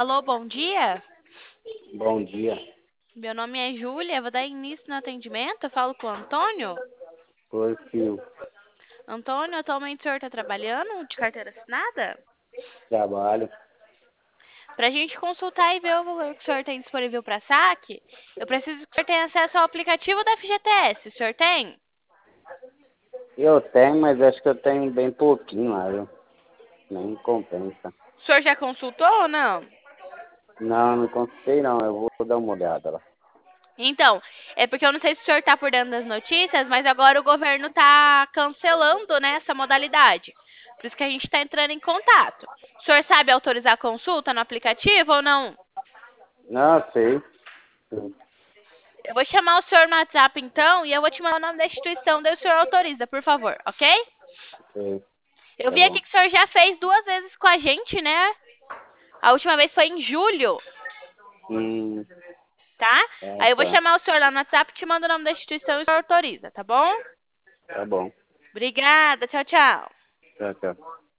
Alô, bom dia. Bom dia. Meu nome é Júlia, vou dar início no atendimento. Eu falo com o Antônio. Oi, filho. Antônio, atualmente o senhor está trabalhando de carteira assinada? Trabalho. Para a gente consultar e ver o valor que o senhor tem disponível para saque, eu preciso que o senhor tenha acesso ao aplicativo da FGTS. O senhor tem? Eu tenho, mas acho que eu tenho bem pouquinho lá, viu? Nem compensa. O senhor já consultou ou não? Não, não consultei não. Eu vou dar uma olhada lá. Então, é porque eu não sei se o senhor está por dentro das notícias, mas agora o governo está cancelando, né, essa modalidade. Por isso que a gente está entrando em contato. O senhor sabe autorizar a consulta no aplicativo ou não? Não, sei. Sim, Eu vou chamar o senhor no WhatsApp então e eu vou te mandar o nome da instituição, daí o senhor autoriza, por favor, ok? sei. Eu Tá vi aqui bom. que o senhor já fez 2 vezes com a gente, né? A última vez foi em julho, Hum, tá? ah, Aí eu vou tá. chamar o senhor lá no WhatsApp, te mando o nome da instituição e o senhor autoriza, tá bom? Tá bom. Obrigada, tchau, tchau. Tchau, tchau.